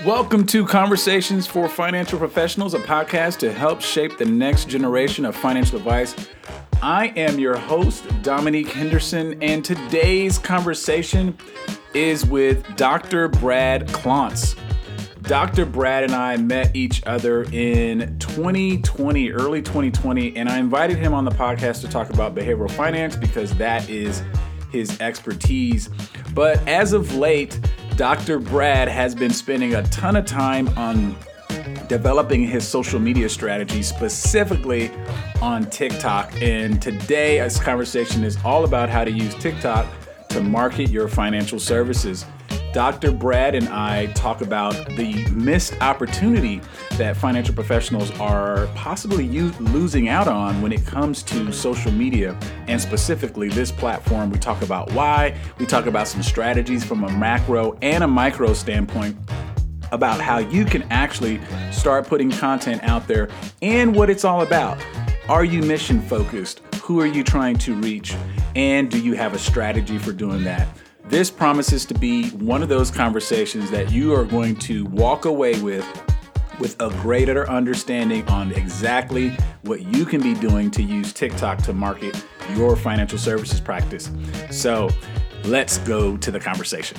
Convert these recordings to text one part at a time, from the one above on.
Welcome to Conversations for Financial Professionals, a podcast to help shape the next generation of financial advice. I am your host, Dominique Henderson, and today's conversation is with Dr. Brad Klontz. Dr. Brad and I met each other in 2020, early 2020, and I invited him on the podcast to talk about behavioral finance because that is his expertise. But as of late, Dr. Brad has been spending a ton of time on developing his social media strategy, specifically on TikTok. And today's conversation is all about how to use TikTok to market your financial services. Dr. Brad and I talk about the missed opportunity that financial professionals are possibly losing out on when it comes to social media, and specifically this platform. We talk about why, we talk about some strategies from a macro and a micro standpoint about how you can actually start putting content out there and what it's all about. Are you mission focused? Who are you trying to reach? And do you have a strategy for doing that? This promises to be one of those conversations that you are going to walk away with a greater understanding on exactly what you can be doing to use TikTok to market your financial services practice. So let's go to the conversation.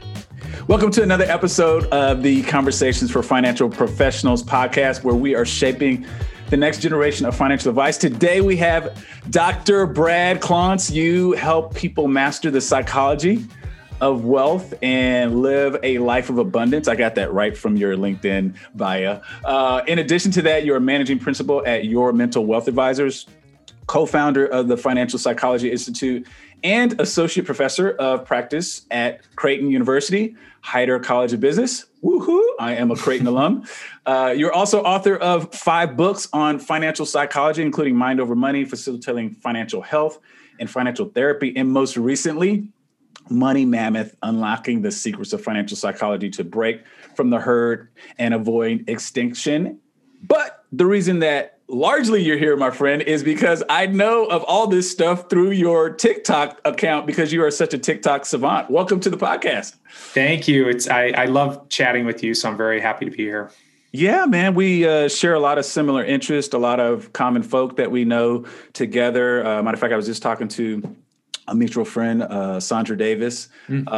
Welcome to another episode of the Conversations for Financial Professionals podcast, where we are shaping the next generation of financial advice. Today we have Dr. Brad Klontz. You help people master the psychology of wealth and live a life of abundance. I got that right from your LinkedIn bio. In addition to that, you're a managing principal at Your Mental Wealth Advisors, co-founder of the Financial Psychology Institute, and associate professor of practice at Creighton University, Heider College of Business. Woohoo! I am a Creighton alum. You're also author of 5 books on financial psychology, including Mind Over Money, Facilitating Financial Health and Financial Therapy, and most recently, Money Mammoth, Unlocking the Secrets of Financial Psychology to Break from the Herd and Avoid Extinction. But the reason that largely you're here, my friend, is because I know of all this stuff through your TikTok account because you are such a TikTok savant. Welcome to the podcast. Thank you. I love chatting with you, so I'm very happy to be here. Yeah, man, we share a lot of similar interests, a lot of common folk that we know together. Matter of fact, I was just talking to a mutual friend, Sandra Davis.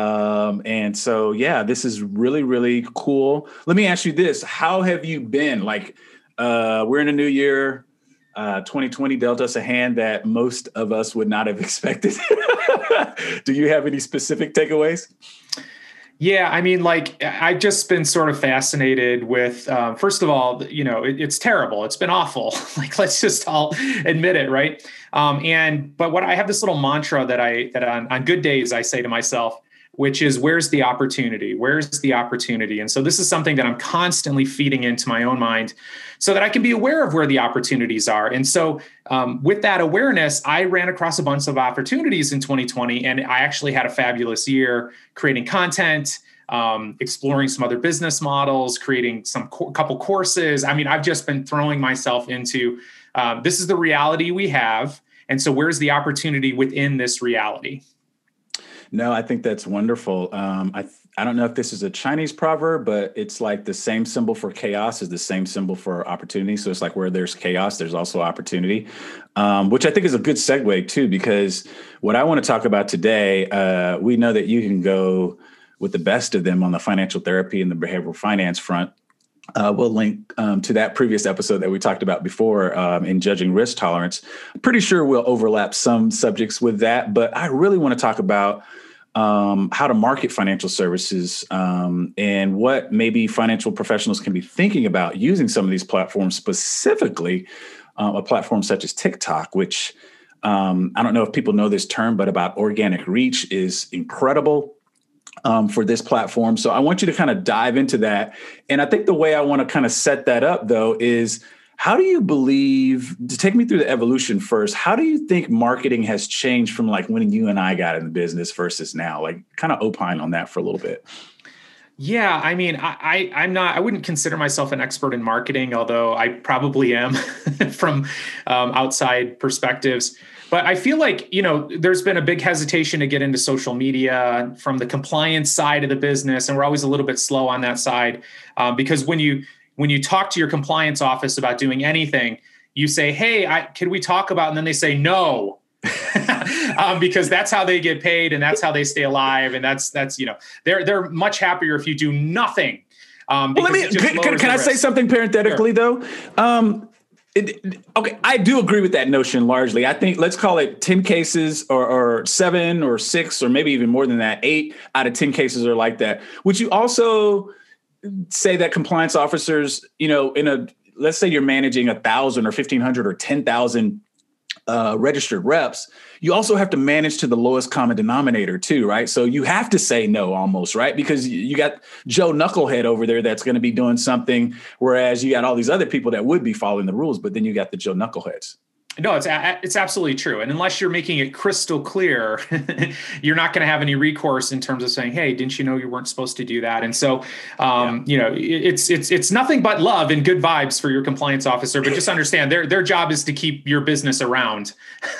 And so, yeah, this is really, really cool. Let me ask you this. How have you been? We're in a new year. 2020 dealt us a hand that most of us would not have expected. Do you have any specific takeaways? Yeah, I mean, I've just been sort of fascinated with, first of all, it's terrible. It's been awful. Let's just all admit it, right? But what I have this little mantra that on good days I say to myself, which is, where's the opportunity? Where's the opportunity? And so this is something that I'm constantly feeding into my own mind so that I can be aware of where the opportunities are. And so with that awareness, I ran across a bunch of opportunities in 2020, and I actually had a fabulous year creating content, exploring some other business models, creating couple courses. I mean, I've just been throwing myself into, this is the reality we have. And so where's the opportunity within this reality? No, I think that's wonderful. I don't know if this is a Chinese proverb, but it's like the same symbol for chaos is the same symbol for opportunity. So it's like where there's chaos, there's also opportunity, which I think is a good segue too, because what I want to talk about today, we know that you can go with the best of them on the financial therapy and the behavioral finance front. We'll link to that previous episode that we talked about before in judging risk tolerance. I'm pretty sure we'll overlap some subjects with that, but I really want to talk about how to market financial services and what maybe financial professionals can be thinking about using some of these platforms, specifically a platform such as TikTok, which I don't know if people know this term, but about organic reach is incredible. For this platform. So I want you to kind of dive into that. And I think the way I want to kind of set that up, though, is how do you believe, to take me through the evolution first, how do you think marketing has changed from when you and I got in the business versus now? Kind of opine on that for a little bit. Yeah, I mean, I wouldn't consider myself an expert in marketing, although I probably am from outside perspectives. But I feel like, there's been a big hesitation to get into social media from the compliance side of the business. And we're always a little bit slow on that side because when you talk to your compliance office about doing anything, you say, hey, can we talk about, and then they say no. Because that's how they get paid and that's how they stay alive. And that's they're much happier if you do nothing. Well, can I say something parenthetically though? Okay, I do agree with that notion largely. I think let's call it 10 cases or 7 or 6 or maybe even more than that. 8 out of 10 cases are like that. Would you also say that compliance officers, let's say you're managing 1,000 or 1,500 or 10,000 registered reps, you also have to manage to the lowest common denominator too, right? So you have to say no almost, right? Because you got Joe Knucklehead over there that's going to be doing something, whereas you got all these other people that would be following the rules, but then you got the Joe Knuckleheads. No, it's absolutely true. And unless you're making it crystal clear, you're not going to have any recourse in terms of saying, hey, didn't you know you weren't supposed to do that? And so, it's nothing but love and good vibes for your compliance officer. But just understand their job is to keep your business around,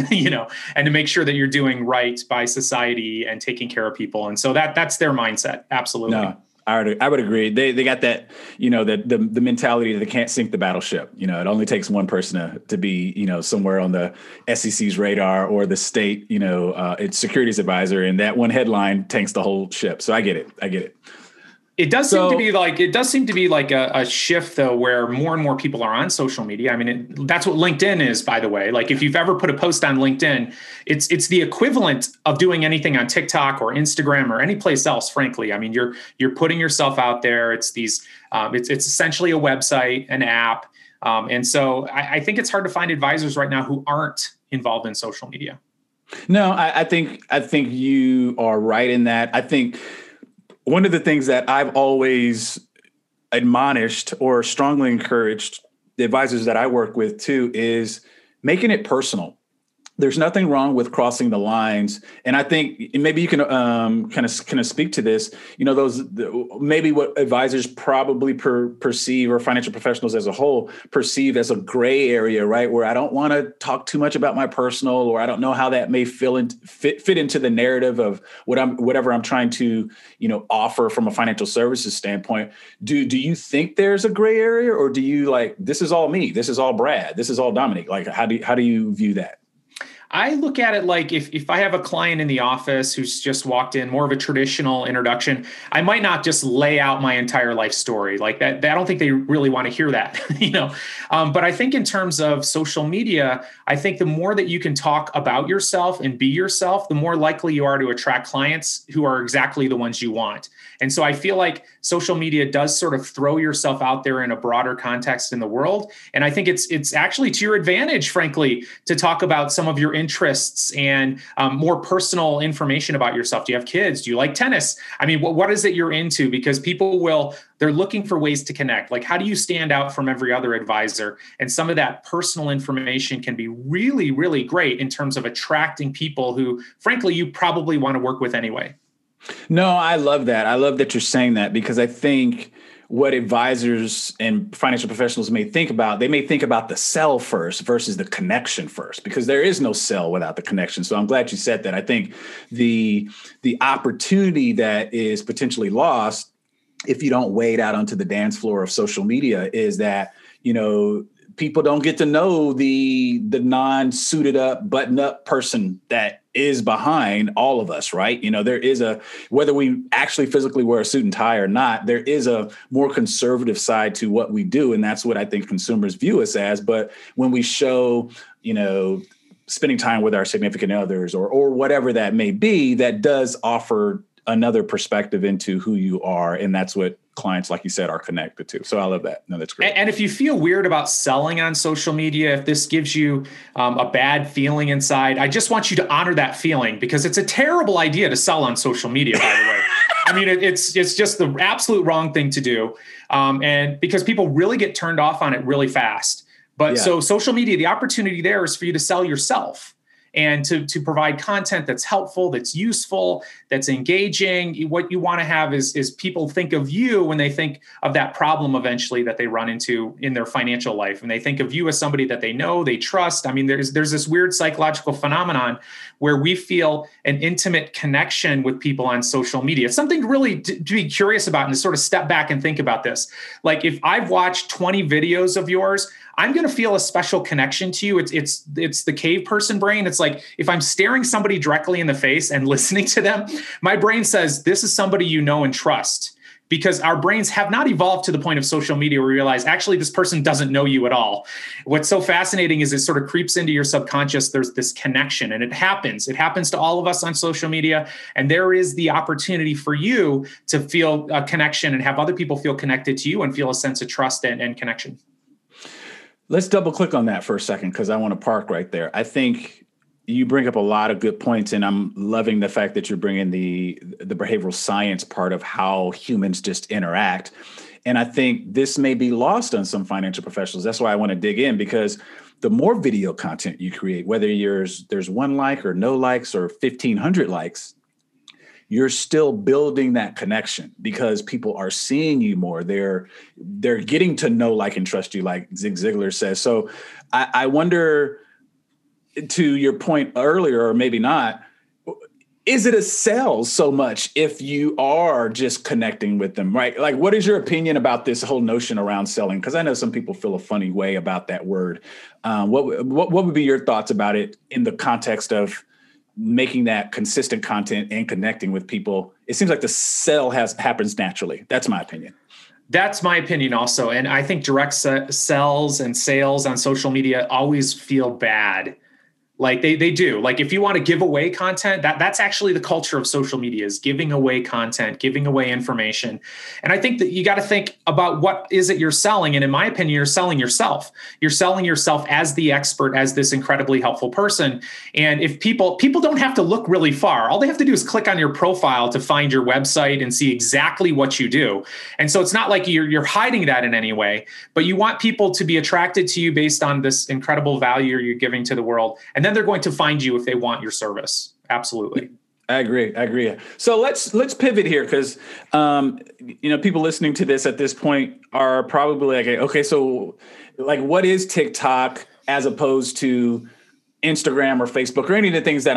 and to make sure that you're doing right by society and taking care of people. And so that's their mindset. Absolutely. No. I would agree. They got that, that the mentality that they can't sink the battleship. It only takes one person to be, somewhere on the SEC's radar or the state, its securities advisor, and that one headline tanks the whole ship. So I get it. It does seem to be like a shift though, where more and more people are on social media. I mean, that's what LinkedIn is, by the way. Like if you've ever put a post on LinkedIn, it's the equivalent of doing anything on TikTok or Instagram or any place else, frankly. I mean, you're putting yourself out there. It's it's essentially a website, an app. And so I think it's hard to find advisors right now who aren't involved in social media. No, I think you are right in that. I think one of the things that I've always admonished or strongly encouraged the advisors that I work with too is making it personal. There's nothing wrong with crossing the lines. And I think maybe you can kind of speak to this, maybe what advisors probably perceive, or financial professionals as a whole perceive as a gray area, right? Where I don't want to talk too much about my personal, or I don't know how that may fit into the narrative of whatever I'm trying to, offer from a financial services standpoint. Do you think there's a gray area, or do you like, this is all me, this is all Brad, this is all Dominique? Like, how do you view that? I look at it like if I have a client in the office who's just walked in, more of a traditional introduction, I might not just lay out my entire life story like that. I don't think they really want to hear that, But I think in terms of social media, I think the more that you can talk about yourself and be yourself, the more likely you are to attract clients who are exactly the ones you want. And so I feel like social media does sort of throw yourself out there in a broader context in the world. And I think it's actually to your advantage, frankly, to talk about some of your interests and more personal information about yourself. Do you have kids? Do you like tennis? I mean, what is it you're into? Because people they're looking for ways to connect. Like, how do you stand out from every other advisor? And some of that personal information can be really, really great in terms of attracting people who, frankly, you probably want to work with anyway. No, I love that. I love that you're saying that, because I think what advisors and financial professionals may think about the sell first versus the connection first, because there is no sell without the connection. So I'm glad you said that. I think the opportunity that is potentially lost if you don't wade out onto the dance floor of social media is that, people don't get to know the non-suited up, button up person that is behind all of us, right? There is whether we actually physically wear a suit and tie or not, there is a more conservative side to what we do. And that's what I think consumers view us as. But when we show, spending time with our significant others or whatever that may be, that does offer another perspective into who you are. And that's what clients, like you said, are connected to. So I love that. No, that's great. And if you feel weird about selling on social media, if this gives you a bad feeling inside, I just want you to honor that feeling, because it's a terrible idea to sell on social media, by the way. I mean, it's just the absolute wrong thing to do. And because people really get turned off on it really fast. But So social media, the opportunity there is for you to sell yourself. and to provide content that's helpful, that's useful, that's engaging. What you want to have is people think of you when they think of that problem eventually that they run into in their financial life. And they think of you as somebody that they know, they trust. I mean, there's this weird psychological phenomenon where we feel an intimate connection with people on social media. It's something really to be curious about and to sort of step back and think about this. Like if I've watched 20 videos of yours, I'm going to feel a special connection to you. It's the cave person brain. It's like if I'm staring somebody directly in the face and listening to them, my brain says, this is somebody you know and trust. Because our brains have not evolved to the point of social media where we realize, actually, this person doesn't know you at all. What's so fascinating is it sort of creeps into your subconscious. There's this connection, and it happens. It happens to all of us on social media. And there is the opportunity for you to feel a connection and have other people feel connected to you and feel a sense of trust and connection. Let's double click on that for a second, because I want to park right there. I think you bring up a lot of good points, and I'm loving the fact that you're bringing the behavioral science part of how humans just interact. And I think this may be lost on some financial professionals. That's why I want to dig in, because the more video content you create, whether there's one like or no likes or 1,500 likes, you're still building that connection because people are seeing you more. They're getting to know, like, and trust you, like Zig Ziglar says. So I wonder, to your point earlier, or maybe not, is it a sell so much if you are just connecting with them, right? Like, what is your opinion about this whole notion around selling? Because I know some people feel a funny way about that word. What would be your thoughts about it in the context of making that consistent content and connecting with people? It seems like the sell happens naturally. That's my opinion. That's my opinion also. And I think direct sells and sales on social media always feel bad. Like they do. Like if you want to give away content, that's actually the culture of social media, is giving away content, giving away information. And I think that you got to think about what is it you're selling. And in my opinion, you're selling yourself. You're selling yourself as the expert, as this incredibly helpful person. And if people don't have to look really far, all they have to do is click on your profile to find your website and see exactly what you do. And so it's not like you're hiding that in any way, but you want people to be attracted to you based on this incredible value you're giving to the world. And then they're going to find you if they want your service. Absolutely. I agree. So let's pivot here, because people listening to this at this point are probably like, okay, so like, what is TikTok as opposed to Instagram or Facebook or any of the things that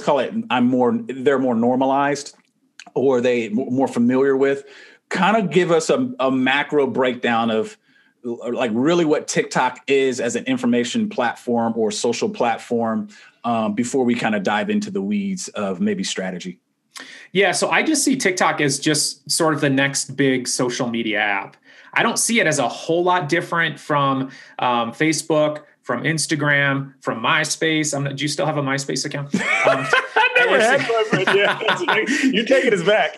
they're more normalized or they more familiar with? Kind of give us a macro breakdown of like really what TikTok is as an information platform or social platform before we kind of dive into the weeds of maybe strategy. Yeah, so I just see TikTok as just sort of the next big social media app. I don't see it as a whole lot different from Facebook, from Instagram, from MySpace. Do you still have a MySpace account? I never had one, but yeah, you're taking us back.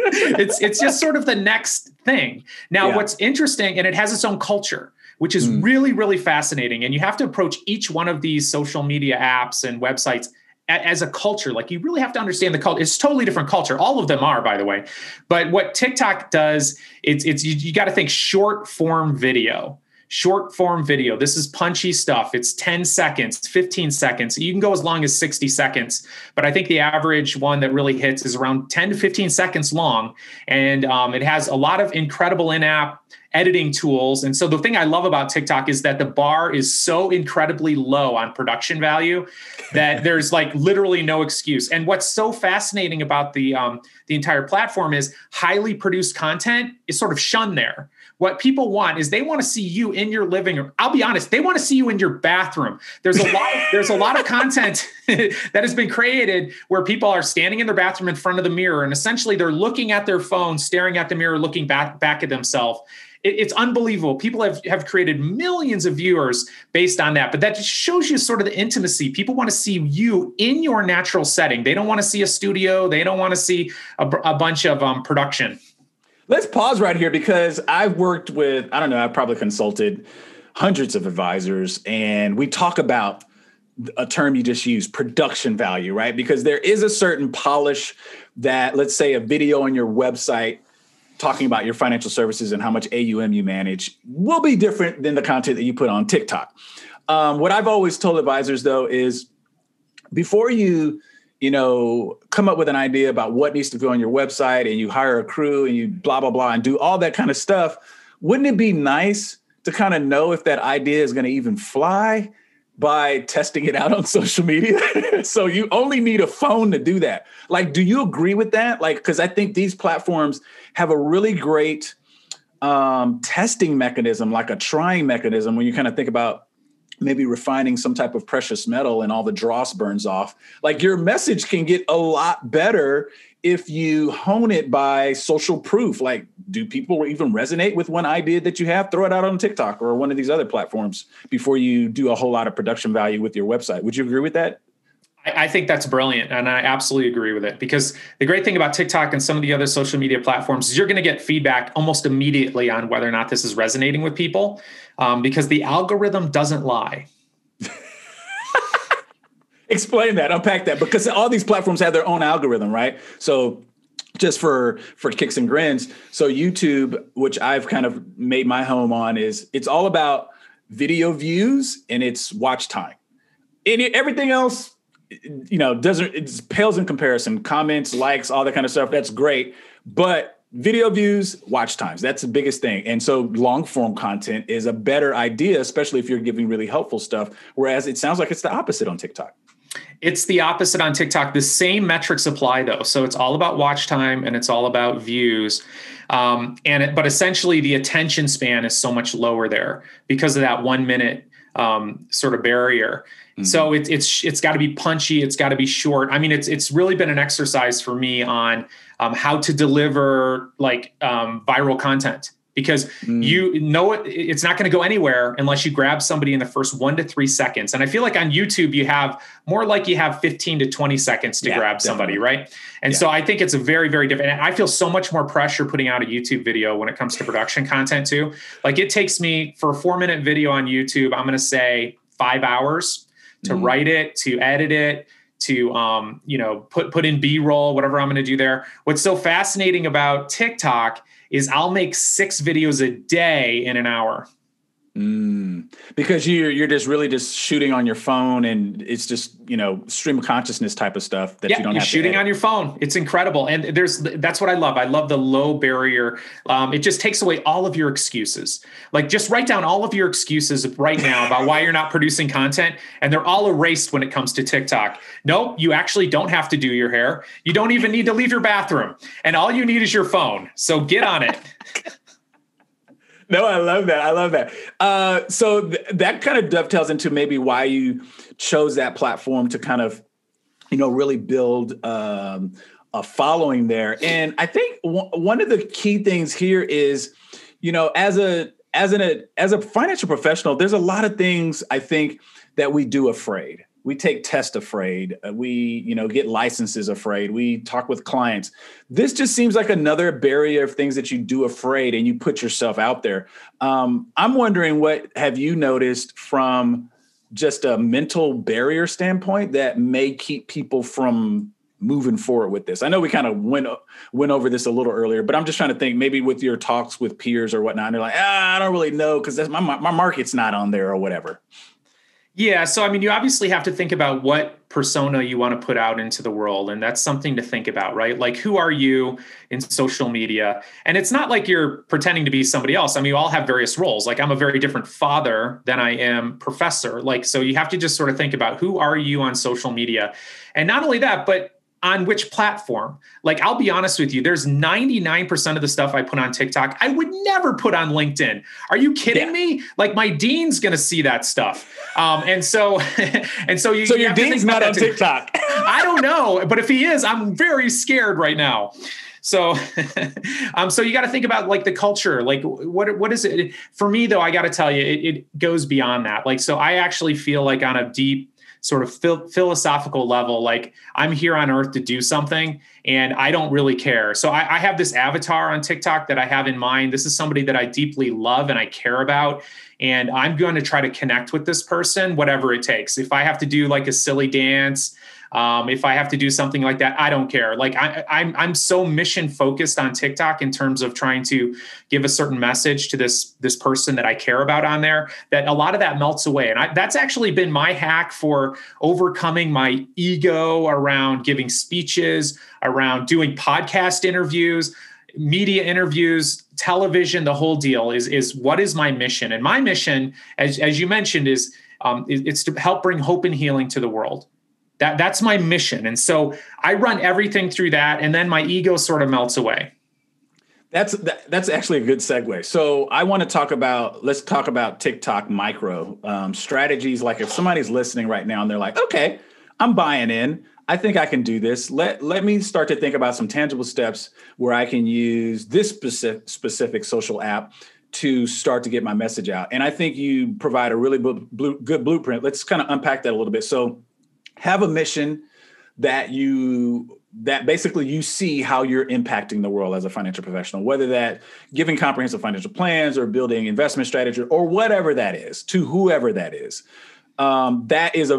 It's just sort of the next thing. Now, What's interesting, and it has its own culture, which is really, really fascinating. And you have to approach each one of these social media apps and websites as a culture. Like, you really have to understand the culture. It's a totally different culture. All of them are, by the way. But what TikTok does, you got to think short form video. Short form video. This is punchy stuff. It's 10 seconds, 15 seconds. You can go as long as 60 seconds. But I think the average one that really hits is around 10 to 15 seconds long. And it has a lot of incredible in-app editing tools. And so the thing I love about TikTok is that the bar is so incredibly low on production value that there's like literally no excuse. And what's so fascinating about the entire platform is highly produced content is sort of shunned there. What people want is they want to see you in your living room. I'll be honest, they want to see you in your bathroom. There's a lot of content that has been created where people are standing in their bathroom in front of the mirror, and essentially they're looking at their phone, staring at the mirror, looking back at themselves. It's unbelievable. People have created millions of viewers based on that, but that just shows you sort of the intimacy. People want to see you in your natural setting. They don't want to see a studio. They don't want to see a bunch of production. Let's pause right here, because I've worked with, I've probably consulted hundreds of advisors, and we talk about a term you just used, production value, right? Because there is a certain polish that, let's say, a video on your website talking about your financial services and how much AUM you manage will be different than the content that you put on TikTok. What I've always told advisors, though, is before you, come up with an idea about what needs to go on your website and you hire a crew and you blah, blah, blah, and do all that kind of stuff, wouldn't it be nice to kind of know if that idea is going to even fly by testing it out on social media? So you only need a phone to do that. Like, do you agree with that? Like, because I think these platforms have a really great testing mechanism, like a trying mechanism, when you kind of think about maybe refining some type of precious metal and all the dross burns off. Like, your message can get a lot better if you hone it by social proof. Like, do people even resonate with one idea that you have? Throw it out on TikTok or one of these other platforms before you do a whole lot of production value with your website. Would you agree with that? I think that's brilliant. And I absolutely agree with it, because the great thing about TikTok and some of the other social media platforms is you're going to get feedback almost immediately on whether or not this is resonating with people, because the algorithm doesn't lie. Explain that, unpack that, because all these platforms have their own algorithm, right? So just for kicks and grins. So YouTube, which I've kind of made my home on, it's all about video views and it's watch time. And everything else, it pales in comparison. Comments, likes, all that kind of stuff. That's great. But video views, watch times, that's the biggest thing. And so long form content is a better idea, especially if you're giving really helpful stuff. Whereas it sounds like it's the opposite on TikTok. It's the opposite on TikTok. The same metrics apply though. So it's all about watch time and it's all about views. But essentially the attention span is so much lower there because of that 1 minute sort of barrier. Mm-hmm. So it's got to be punchy. It's got to be short. I mean, it's really been an exercise for me on how to deliver viral content, because it's not going to go anywhere unless you grab somebody in the first 1 to 3 seconds. And I feel like on YouTube, you have 15 to 20 seconds to grab somebody, right? And so I think it's a very, very different. And I feel so much more pressure putting out a YouTube video when it comes to production content too. Like, it takes me, for a 4-minute video on YouTube, I'm going to say 5 hours to write it, to edit it, to put in B-roll, whatever I'm going to do there. What's so fascinating about TikTok is I'll make 6 videos a day in an hour. Because you're just really just shooting on your phone, and it's just, stream of consciousness type of stuff that you don't have to edit. Shooting on your phone. It's incredible. And that's what I love. I love the low barrier. It just takes away all of your excuses. Like, just write down all of your excuses right now about why you're not producing content, and they're all erased when it comes to TikTok. Nope, you actually don't have to do your hair. You don't even need to leave your bathroom. And all you need is your phone. So get on it. No, I love that. So that kind of dovetails into maybe why you chose that platform to kind of, really build a following there. And I think one of the key things here is, as a financial professional, there's a lot of things I think that we do afraid. We take tests afraid. We, get licenses afraid. We talk with clients. This just seems like another barrier of things that you do afraid, and you put yourself out there. I'm wondering, what have you noticed from just a mental barrier standpoint that may keep people from moving forward with this? I know we kind of went over this a little earlier, but I'm just trying to think, maybe with your talks with peers or whatnot, and they're like, I don't really know, because my market's not on there or whatever. Yeah. So, I mean, you obviously have to think about what persona you want to put out into the world. And that's something to think about, right? Like, who are you in social media? And it's not like you're pretending to be somebody else. I mean, you all have various roles. Like, I'm a very different father than I am professor. Like, so you have to just sort of think about, who are you on social media? And not only that, but on which platform. Like, I'll be honest with you, there's 99% of the stuff I put on TikTok I would never put on LinkedIn. Are you kidding me? Like, my dean's going to see that stuff. And so your dean's not on TikTok. I don't know, but if he is, I'm very scared right now. So, so you got to think about, like, the culture, like, what is it for me though? I got to tell you, it goes beyond that. Like, so I actually feel like, on a deep sort of philosophical level, like, I'm here on earth to do something, and I don't really care. So I have this avatar on TikTok that I have in mind. This is somebody that I deeply love and I care about. And I'm going to try to connect with this person, whatever it takes. If I have to do like a silly dance, If I have to do something like that, I don't care. Like I'm so mission focused on TikTok in terms of trying to give a certain message to this person that I care about on there, that a lot of that melts away. And that's actually been my hack for overcoming my ego around giving speeches, around doing podcast interviews, media interviews, television. The whole deal is what is my mission? And my mission, as you mentioned, is it's to help bring hope and healing to the world. That's my mission. And so I run everything through that, and then my ego sort of melts away. That's actually a good segue. So I want to let's talk about TikTok micro strategies. Like if somebody's listening right now and they're like, okay, I'm buying in. I think I can do this. Let me start to think about some tangible steps where I can use this specific social app to start to get my message out. And I think you provide a really good blueprint. Let's kind of unpack that a little bit. So have a mission that basically you see how you're impacting the world as a financial professional, whether that giving comprehensive financial plans or building investment strategy or whatever that is, to whoever that is. That is a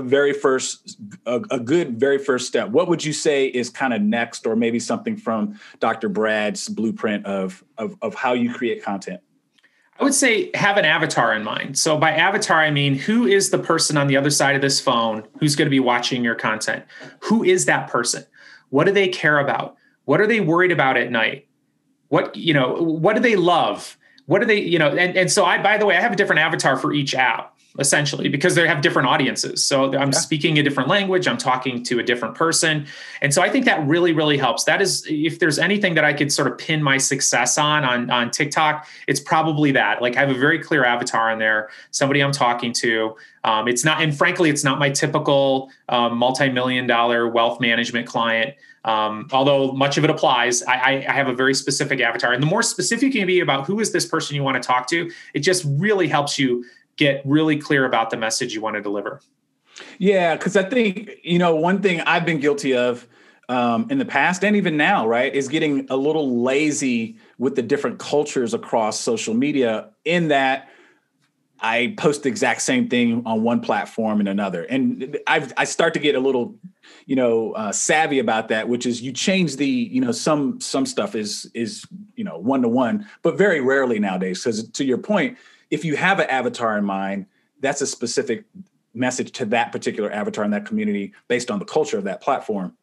good very first step. What would you say is kind of next, or maybe something from Dr. Brad's blueprint of how you create content? I would say have an avatar in mind. So by avatar, I mean, who is the person on the other side of this phone who's going to be watching your content? Who is that person? What do they care about? What are they worried about at night? What do they love? What do they, and so by the way, I have a different avatar for each app, essentially, because they have different audiences. So I'm speaking a different language. I'm talking to a different person. And so I think that really, really helps. That is, if there's anything that I could sort of pin my success on TikTok, it's probably that. Like I have a very clear avatar in there, somebody I'm talking to. It's not, and frankly, it's not my typical multi-million-dollar wealth management client. Although much of it applies, I have a very specific avatar. And the more specific you can be about who is this person you want to talk to, it just really helps you get really clear about the message you want to deliver. Yeah, because I think, one thing I've been guilty of in the past and even now, right, is getting a little lazy with the different cultures across social media, in that I post the exact same thing on one platform and another. And I start to get a little, savvy about that, which is you change the, some stuff is one-to-one, but very rarely nowadays. Because to your point, if you have an avatar in mind, that's a specific message to that particular avatar in that community based on the culture of that platform.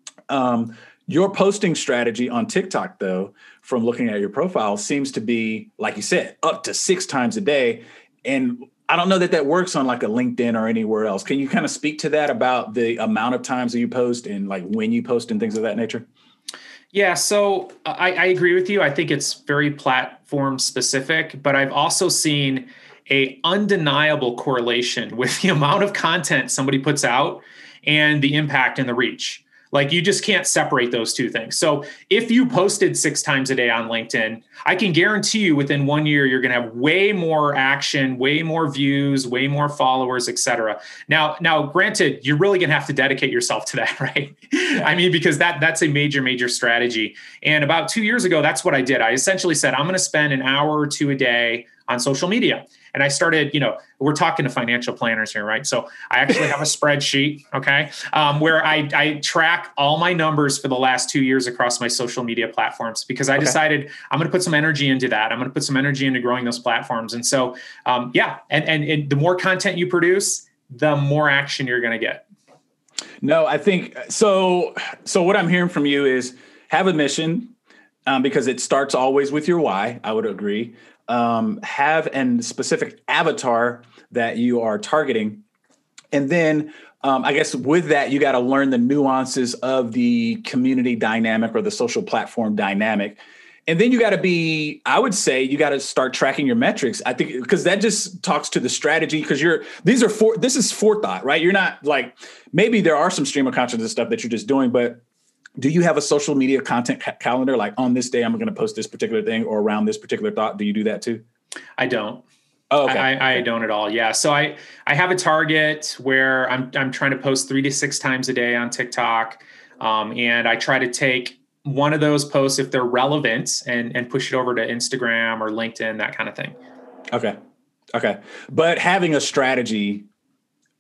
Your posting strategy on TikTok, though, from looking at your profile, seems to be, like you said, up to 6 times a day. And I don't know that works on like a LinkedIn or anywhere else. Can you kind of speak to that about the amount of times that you post and like when you post and things of that nature? Yeah, so I agree with you. I think it's very platform specific, but I've also seen a undeniable correlation with the amount of content somebody puts out and the impact and the reach. Like you just can't separate those two things. So if you posted 6 times a day on LinkedIn, I can guarantee you within 1 year, you're going to have way more action, way more views, way more followers, et cetera. Now, granted, you're really going to have to dedicate yourself to that, right? Yeah. I mean, because that's a major, major strategy. And about 2 years ago, that's what I did. I essentially said, I'm going to spend an hour or 2 a day on social media. And I started, we're talking to financial planners here, right? So I actually have a spreadsheet, okay, where I track all my numbers for the last 2 years across my social media platforms, because I decided I'm going to put some energy into that. I'm going to put some energy into growing those platforms. And so, and the more content you produce, the more action you're going to get. No, I think so. So what I'm hearing from you is have a mission, because it starts always with your why. I would agree. Have a specific avatar that you are targeting. And then I guess with that, you got to learn the nuances of the community dynamic or the social platform dynamic. And then you got to you got to start tracking your metrics. I think because that just talks to the strategy, because this is forethought, right? You're not like, maybe there are some stream of consciousness stuff that you're just doing, but do you have a social media content calendar? Like on this day, I'm going to post this particular thing or around this particular thought. Do you do that too? I don't. Oh, okay. I don't at all. Yeah. So I have a target where I'm trying to post 3 to 6 times a day on TikTok. And I try to take one of those posts, if they're relevant, and push it over to Instagram or LinkedIn, that kind of thing. Okay. But having a strategy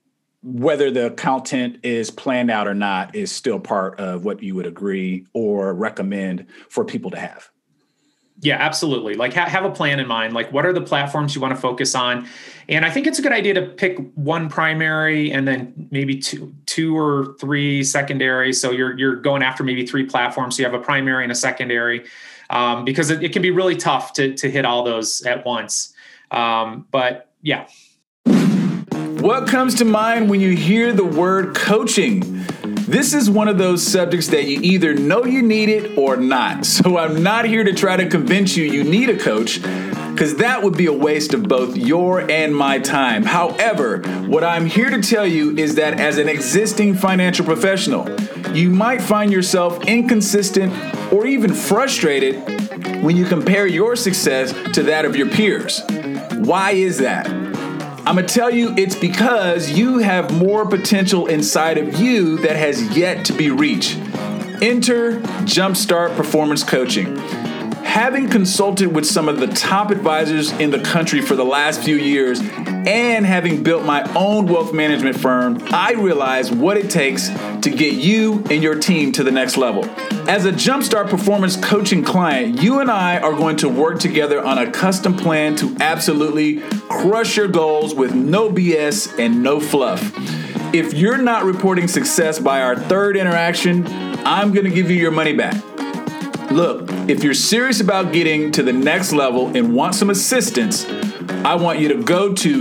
whether the content is planned out or not is still part of what you would agree or recommend for people to have. Yeah, absolutely. Like have a plan in mind. Like what are the platforms you want to focus on? And I think it's a good idea to pick one primary and then maybe two or three secondary. So you're going after maybe three platforms. So you have a primary and a secondary, because it can be really tough to hit all those at once. But yeah. What comes to mind when you hear the word coaching? This is one of those subjects that you either know you need it or not. So I'm not here to try to convince you need a coach, because that would be a waste of both your and my time. However, what I'm here to tell you is that as an existing financial professional, you might find yourself inconsistent or even frustrated when you compare your success to that of your peers. Why is that? I'm going to tell you it's because you have more potential inside of you that has yet to be reached. Enter Jumpstart Performance Coaching. Having consulted with some of the top advisors in the country for the last few years and having built my own wealth management firm, I realize what it takes to get you and your team to the next level. As a Jumpstart Performance Coaching client, you and I are going to work together on a custom plan to absolutely crush your goals with no BS and no fluff. If you're not reporting success by our third interaction, I'm going to give you your money back. Look, if you're serious about getting to the next level and want some assistance, I want you to go to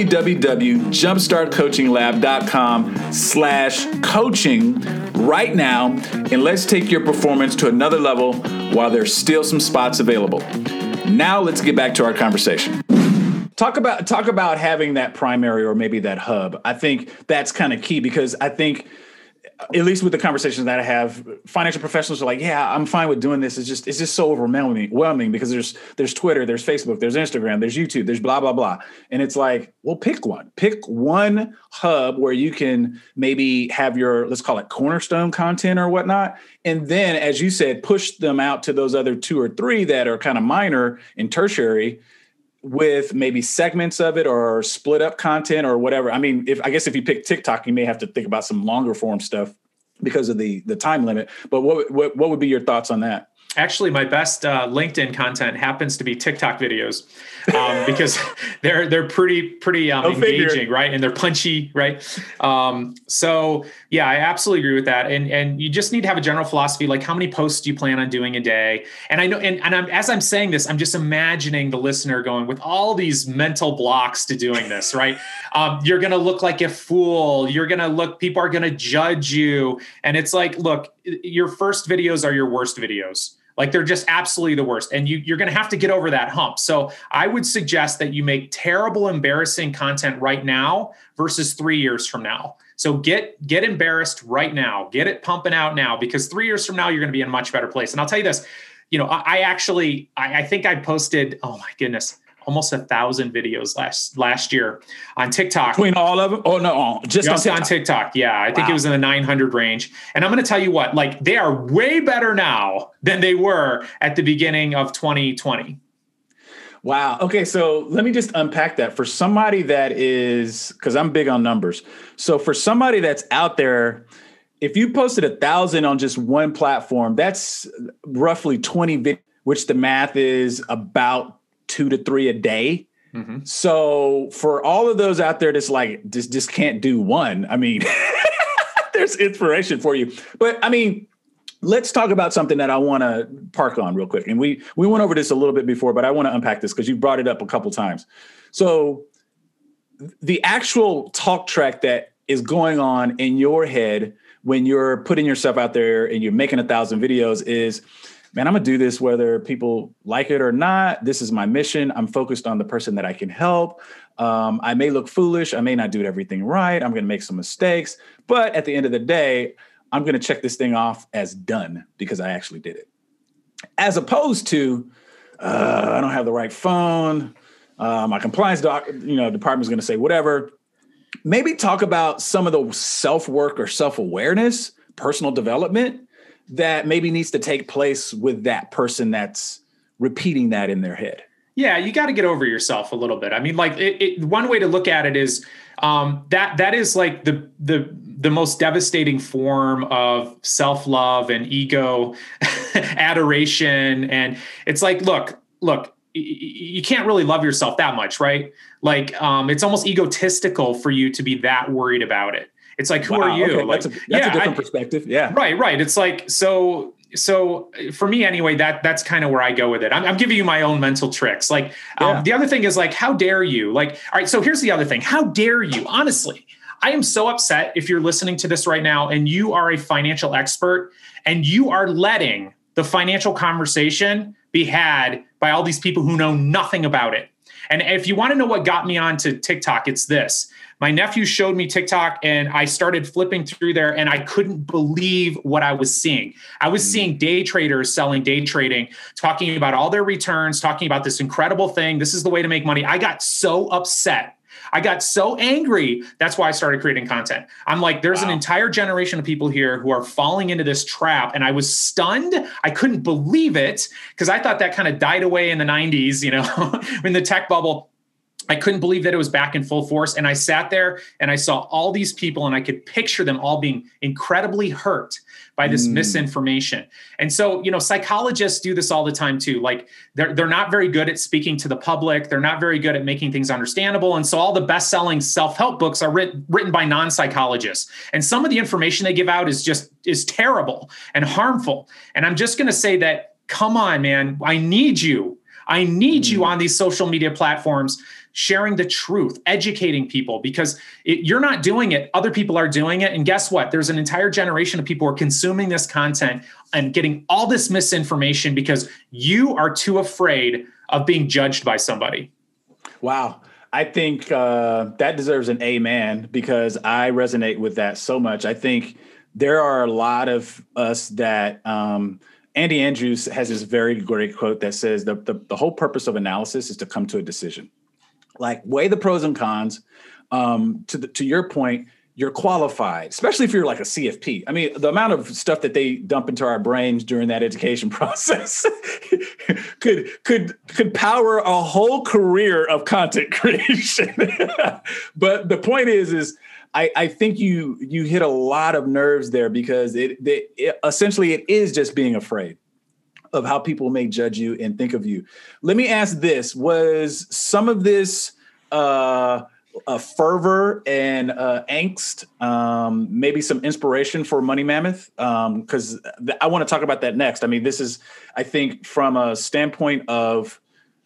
www.jumpstartcoachinglab.com/coaching right now, and let's take your performance to another level while there's still some spots available. Now let's get back to our conversation. Talk about having that primary or maybe that hub. I think that's kind of key, because I think, at least with the conversations that I have, financial professionals are like, yeah, I'm fine with doing this. It's just so overwhelming because there's Twitter, there's Facebook, there's Instagram, there's YouTube, there's blah, blah, blah. And it's like, well, pick one hub where you can maybe have your, let's call it cornerstone content or whatnot. And then, as you said, push them out to those other two or three that are kind of minor and tertiary, with maybe segments of it or split up content or whatever. I mean, if you pick TikTok, you may have to think about some longer form stuff because of the time limit. But what would be your thoughts on that? Actually, my best LinkedIn content happens to be TikTok videos, because they're pretty engaging, right? And they're punchy, right? So yeah, I absolutely agree with that. And you just need to have a general philosophy, like how many posts do you plan on doing a day? And I know, as I'm saying this, I'm just imagining the listener going with all these mental blocks to doing this, right? You're going to look like a fool. People are going to judge you. And it's like, look, your first videos are your worst videos. Like they're just absolutely the worst. And you're going to have to get over that hump. So I would suggest that you make terrible, embarrassing content right now versus 3 years from now. So get embarrassed right now, get it pumping out now, because 3 years from now, you're going to be in a much better place. And I'll tell you this, I think I posted, oh my goodness, almost 1,000 videos last year on TikTok. Between all of them? Oh, no, just on TikTok. Yeah, I think It was in the 900 range. And I'm going to tell you what, like they are way better now than they were at the beginning of 2020. Wow. Okay, so let me just unpack that. For somebody that is, because I'm big on numbers. So for somebody that's out there, if you posted 1,000 on just one platform, that's roughly 20 videos, which the math is about 2 to 3 a day. Mm-hmm. So for all of those out there that's like, just can't do one, I mean, there's inspiration for you. But I mean, let's talk about something that I want to park on real quick. And we went over this a little bit before, but I want to unpack this because you brought it up a couple times. So the actual talk track that is going on in your head when you're putting yourself out there and you're making 1,000 videos is, man, I'm going to do this whether people like it or not. This is my mission. I'm focused on the person that I can help. I may look foolish. I may not do everything right. I'm going to make some mistakes. But at the end of the day, I'm going to check this thing off as done because I actually did it. As opposed to, I don't have the right phone. My compliance department is going to say whatever. Maybe talk about some of the self-work or self-awareness, personal development that maybe needs to take place with that person that's repeating that in their head. Yeah, you got to get over yourself a little bit. I mean, like one way to look at it is that is like the most devastating form of self-love and ego adoration. And it's like, look, you can't really love yourself that much, right? Like it's almost egotistical for you to be that worried about it. It's like, who are you? Okay. Like, that's a different perspective. Yeah. Right. It's like, so for me anyway, that's kind of where I go with it. I'm giving you my own mental tricks. Like the other thing is like, how dare you? Like, all right, so here's the other thing. How dare you? Honestly, I am so upset if you're listening to this right now and you are a financial expert and you are letting the financial conversation be had by all these people who know nothing about it. And if you want to know what got me onto TikTok, it's this. My nephew showed me TikTok and I started flipping through there and I couldn't believe what I was seeing. I was seeing day traders selling day trading, talking about all their returns, talking about this incredible thing. This is the way to make money. I got so upset. I got so angry. That's why I started creating content. I'm like, there's an entire generation of people here who are falling into this trap. And I was stunned. I couldn't believe it because I thought that kind of died away in the 90s, in the tech bubble. I couldn't believe that it was back in full force. And I sat there and I saw all these people and I could picture them all being incredibly hurt by this misinformation. And so, psychologists do this all the time too. Like they're not very good at speaking to the public. They're not very good at making things understandable. And so all the best-selling self-help books are written by non-psychologists. And some of the information they give out is terrible and harmful. And I'm just going to say that, come on, man, I need you on these social media platforms, sharing the truth, educating people, because you're not doing it. Other people are doing it. And guess what? There's an entire generation of people who are consuming this content and getting all this misinformation because you are too afraid of being judged by somebody. Wow. I think that deserves an amen because I resonate with that so much. I think there are a lot of us that Andy Andrews has this very great quote that says the whole purpose of analysis is to come to a decision. Like weigh the pros and cons. To your point, you're qualified, especially if you're like a CFP. I mean, the amount of stuff that they dump into our brains during that education process could power a whole career of content creation. But the point is I think you hit a lot of nerves there because it essentially it is just being afraid of how people may judge you and think of you. Let me ask this. Was some of this fervor and angst, maybe some inspiration for Money Mammoth? Because I want to talk about that next. I mean, this is, I think, from a standpoint of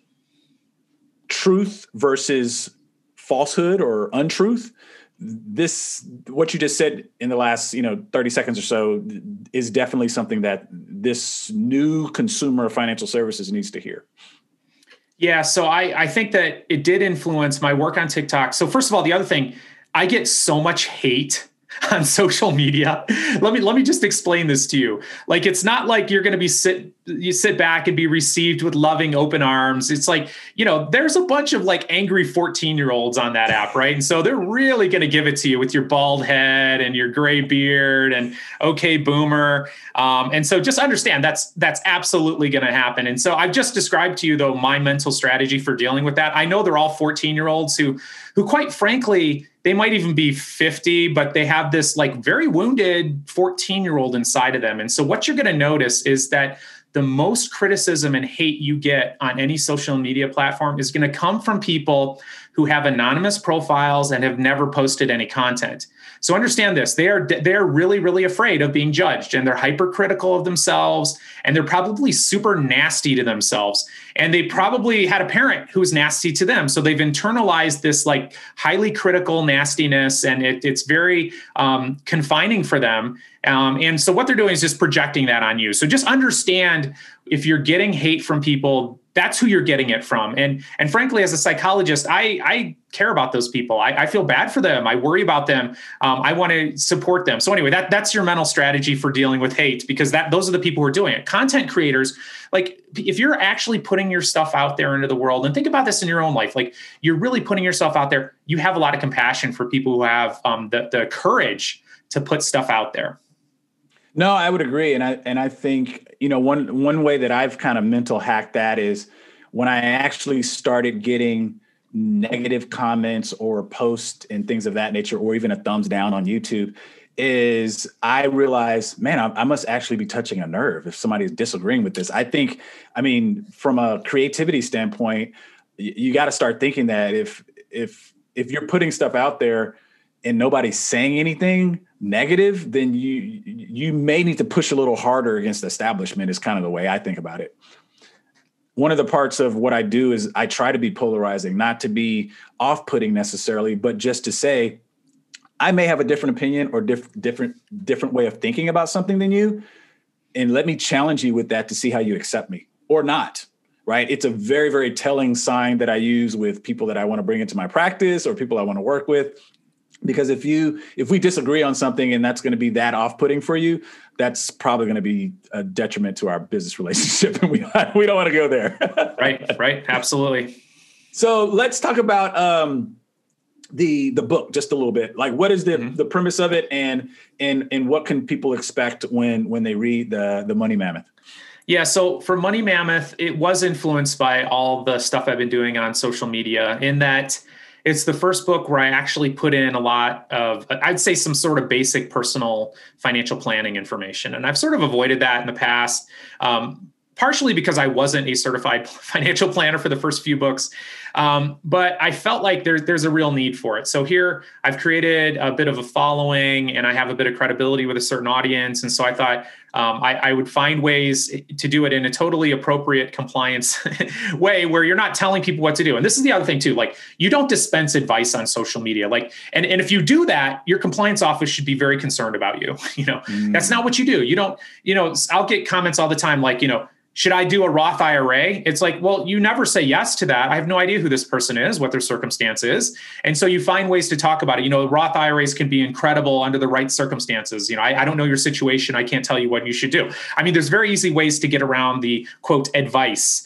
truth versus falsehood or untruth. What you just said in the last, 30 seconds or so is definitely something that this new consumer of financial services needs to hear. Yeah. So I think that it did influence my work on TikTok. So first of all, the other thing, I get so much hate on social media. Let me just explain this to you. Like, it's not like you're going to you sit back and be received with loving open arms. It's like, there's a bunch of like angry 14-year-olds on that app, right? And so they're really going to give it to you with your bald head and your gray beard and okay, boomer. And so just understand that's absolutely going to happen. And so I've just described to you though, my mental strategy for dealing with that. I know they're all 14-year-olds who quite frankly, they might even be 50, but they have this like very wounded 14-year-old inside of them. And so what you're going to notice is that the most criticism and hate you get on any social media platform is going to come from people who have anonymous profiles and have never posted any content. So understand this, they're really, really afraid of being judged, and they're hypercritical of themselves, and they're probably super nasty to themselves. And they probably had a parent who was nasty to them. So they've internalized this like highly critical nastiness, and it's very confining for them. And so what they're doing is just projecting that on you. So just understand, if you're getting hate from people, that's who you're getting it from. And frankly, as a psychologist, I care about those people. I feel bad for them. I worry about them. I want to support them. So anyway, that's your mental strategy for dealing with hate, because those are the people who are doing it. Content creators, like if you're actually putting your stuff out there into the world, and think about this in your own life, like you're really putting yourself out there, you have a lot of compassion for people who have the courage to put stuff out there. No, I would agree. And I think, one way that I've kind of mental hacked that is when I actually started getting negative comments or posts and things of that nature, or even a thumbs down on YouTube, is I realized, man, I must actually be touching a nerve if somebody's disagreeing with this. I mean, from a creativity standpoint, you got to start thinking that if you're putting stuff out there and nobody's saying anything negative, then you may need to push a little harder against the establishment, is kind of the way I think about it. One of the parts of what I do is I try to be polarizing, not to be off-putting necessarily, but just to say, I may have a different opinion or different way of thinking about something than you. And let me challenge you with that to see how you accept me or not, right? It's a very, very telling sign that I use with people that I want to bring into my practice or people I want to work with. Because if we disagree on something and that's going to be that off-putting for you, that's probably going to be a detriment to our business relationship. And we don't want to go there. Right. Absolutely. So let's talk about the book just a little bit. Like, what is the premise of it, and what can people expect when they read the Money Mammoth? Yeah. So for Money Mammoth, it was influenced by all the stuff I've been doing on social media, in that it's the first book where I actually put in a lot of, I'd say, some sort of basic personal financial planning information. And I've sort of avoided that in the past, partially because I wasn't a certified financial planner for the first few books. But I felt like there's a real need for it. So here I've created a bit of a following and I have a bit of credibility with a certain audience. And so I thought I would find ways to do it in a totally appropriate compliance way where you're not telling people what to do. And this is the other thing too, like, you don't dispense advice on social media. Like, and if you do that, your compliance office should be very concerned about you. That's not what you do. You don't, I'll get comments all the time, like, should I do a Roth IRA? It's like, well, you never say yes to that. I have no idea who this person is, what their circumstance is. And so you find ways to talk about it. Roth IRAs can be incredible under the right circumstances. I don't know your situation. I can't tell you what you should do. I mean, there's very easy ways to get around the quote advice.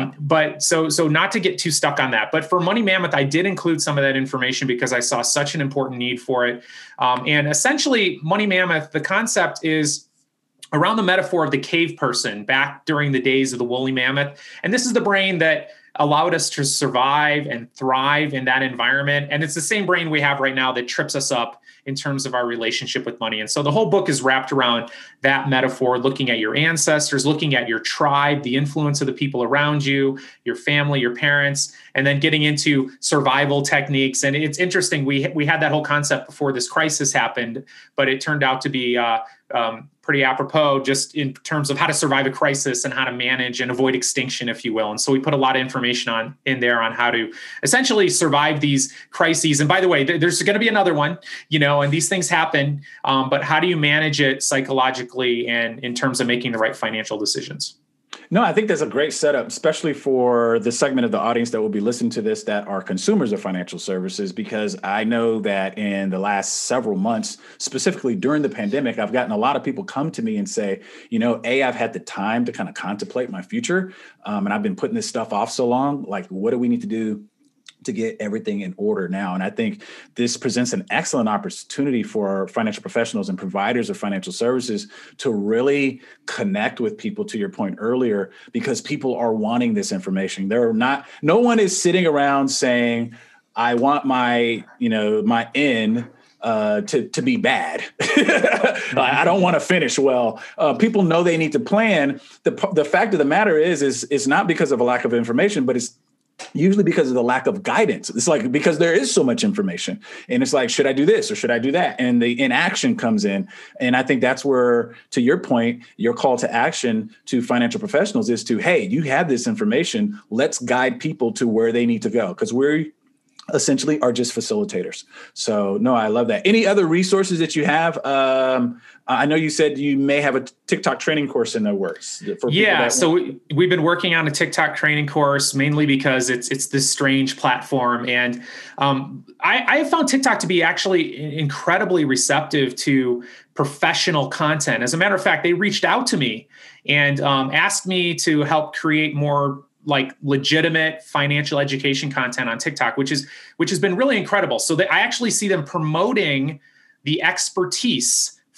But so not to get too stuck on that. But for Money Mammoth, I did include some of that information because I saw such an important need for it. And essentially, Money Mammoth, the concept is around the metaphor of the cave person back during the days of the woolly mammoth. And this is the brain that allowed us to survive and thrive in that environment. And it's the same brain we have right now that trips us up in terms of our relationship with money. And so the whole book is wrapped around that metaphor, looking at your ancestors, looking at your tribe, the influence of the people around you, your family, your parents, and then getting into survival techniques. And it's interesting. We had that whole concept before this crisis happened, but it turned out to be pretty apropos just in terms of how to survive a crisis and how to manage and avoid extinction, if you will. And so we put a lot of information in there on how to essentially survive these crises. And by the way, there's going to be another one, and these things happen, but how do you manage it psychologically and in terms of making the right financial decisions? No, I think that's a great setup, especially for the segment of the audience that will be listening to this that are consumers of financial services, because I know that in the last several months, specifically during the pandemic, I've gotten a lot of people come to me and say, I've had the time to kind of contemplate my future, and I've been putting this stuff off so long. Like, what do we need to do to get everything in order now? And I think this presents an excellent opportunity for financial professionals and providers of financial services to really connect with people, to your point earlier, because people are wanting this information. No one is sitting around saying, I want my end to be bad. I don't want to finish well. People know they need to plan. The fact of the matter is it's not because of a lack of information, but it's usually because of the lack of guidance. It's like, because there is so much information and it's like, should I do this or should I do that? And the inaction comes in. And I think that's where, to your point, your call to action to financial professionals is to, hey, you have this information. Let's guide people to where they need to go, because we essentially are just facilitators. So no, I love that. Any other resources that you have? I know you said you may have a TikTok training course in the works. So we've been working on a TikTok training course mainly because it's this strange platform. And I have found TikTok to be actually incredibly receptive to professional content. As a matter of fact, they reached out to me and asked me to help create more like legitimate financial education content on TikTok, which has been really incredible. So I actually see them promoting the expertise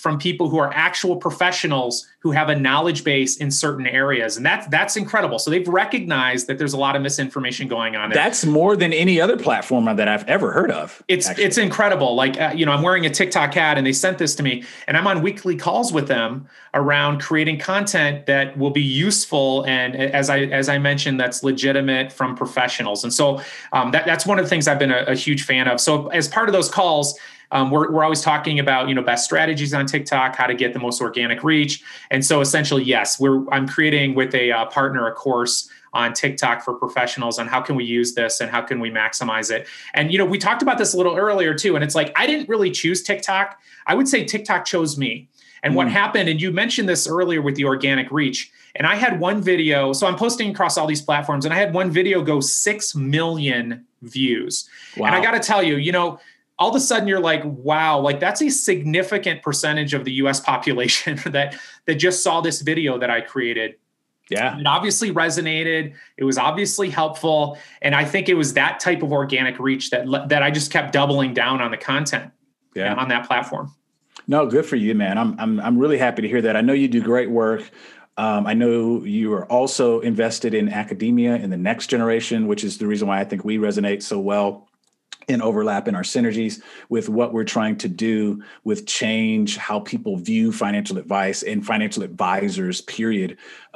from people who are actual professionals who have a knowledge base in certain areas. And that's incredible. So they've recognized that there's a lot of misinformation going on. That's more than any other platform that I've ever heard of. It's incredible. Like, I'm wearing a TikTok hat and they sent this to me, and I'm on weekly calls with them around creating content that will be useful. And as I mentioned, that's legitimate from professionals. And so that's one of the things I've been a huge fan of. So as part of those calls, we're always talking about, best strategies on TikTok, how to get the most organic reach. And so essentially, yes, I'm creating with a partner a course on TikTok for professionals on how can we use this and how can we maximize it. And, we talked about this a little earlier too. And it's like, I didn't really choose TikTok. I would say TikTok chose me. And what happened, and you mentioned this earlier with the organic reach, and I had one video, so I'm posting across all these platforms, and I had one video go 6 million views. Wow. And I got to tell you, all of a sudden you're like, wow, like that's a significant percentage of the US population that just saw this video that I created. Yeah. It obviously resonated. It was obviously helpful. And I think it was that type of organic reach that I just kept doubling down on the content on that platform. No, good for you, man. I'm really happy to hear that. I know you do great work. I know you are also invested in academia in the next generation, which is the reason why I think we resonate so well and overlap in our synergies with what we're trying to do with change, how people view financial advice and financial advisors, period.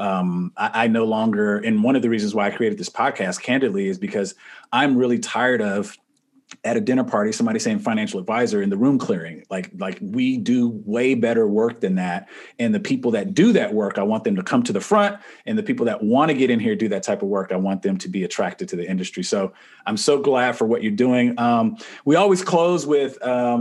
I no longer, and one of the reasons why I created this podcast, candidly, is because I'm really tired of at a dinner party, somebody saying financial advisor in the room clearing. Like we do way better work than that. And the people that do that work, I want them to come to the front. And the people that want to get in here, do that type of work, I want them to be attracted to the industry. So I'm so glad for what you're doing. We always close with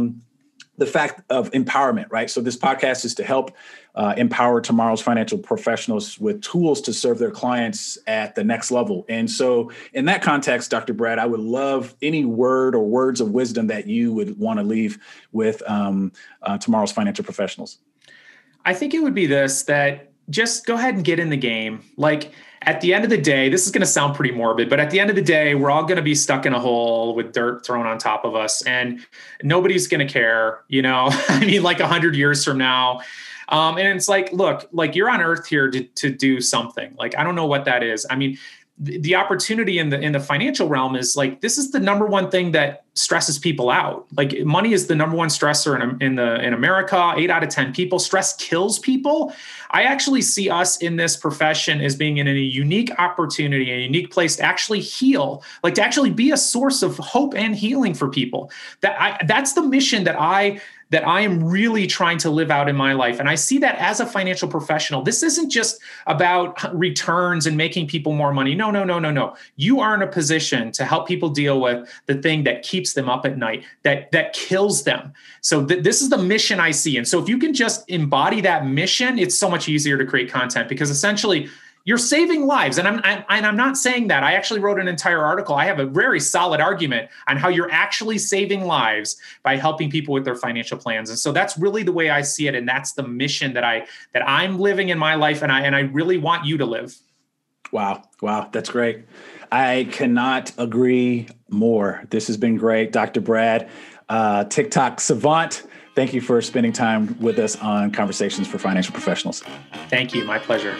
the fact of empowerment, right? So this podcast is to help empower tomorrow's financial professionals with tools to serve their clients at the next level. And so in that context, Dr. Brad, I would love any word or words of wisdom that you would want to leave with tomorrow's financial professionals. I think it would be this, that just go ahead and get in the game. Like at the end of the day, this is going to sound pretty morbid, but at the end of the day, we're all going to be stuck in a hole with dirt thrown on top of us and nobody's going to care, I mean, like 100 years from now. And it's like, look, like you're on earth here to do something. Like, I don't know what that is. I mean, the opportunity in the financial realm is like, this is the number one thing that stresses people out. Like money is the number one stressor in America. 8 out of 10 people. Stress kills people. I actually see us in this profession as being in a unique opportunity, a unique place to actually heal, like to actually be a source of hope and healing for people. That's the mission that I am really trying to live out in my life. And I see that as a financial professional. This isn't just about returns and making people more money. No. You are in a position to help people deal with the thing that keeps them up at night, that kills them. So this is the mission I see. And so if you can just embody that mission, it's so much easier to create content because essentially you're saving lives. And I'm not saying that. I actually wrote an entire article. I have a very solid argument on how you're actually saving lives by helping people with their financial plans. And so that's really the way I see it. And that's the mission that I'm living in my life. And I really want you to live. Wow. That's great. I cannot agree more. This has been great. Dr. Brad, TikTok savant. Thank you for spending time with us on Conversations for Financial Professionals. Thank you. My pleasure.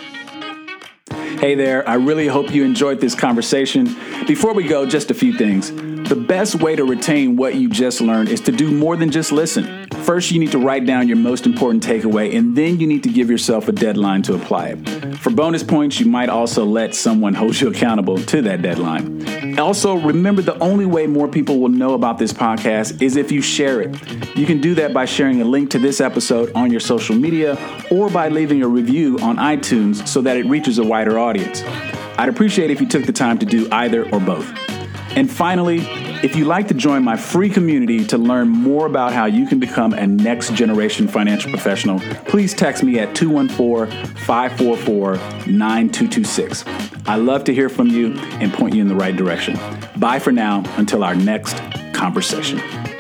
Hey there, I really hope you enjoyed this conversation. Before we go, just a few things. The best way to retain what you just learned is to do more than just listen. First, you need to write down your most important takeaway, and then you need to give yourself a deadline to apply it. For bonus points, you might also let someone hold you accountable to that deadline. Also, remember the only way more people will know about this podcast is if you share it. You can do that by sharing a link to this episode on your social media or by leaving a review on iTunes so that it reaches a wider audience. I'd appreciate if you took the time to do either or both. And finally, if you'd like to join my free community to learn more about how you can become a next generation financial professional, please text me at 214-544-9226. I love to hear from you and point you in the right direction. Bye for now until our next conversation.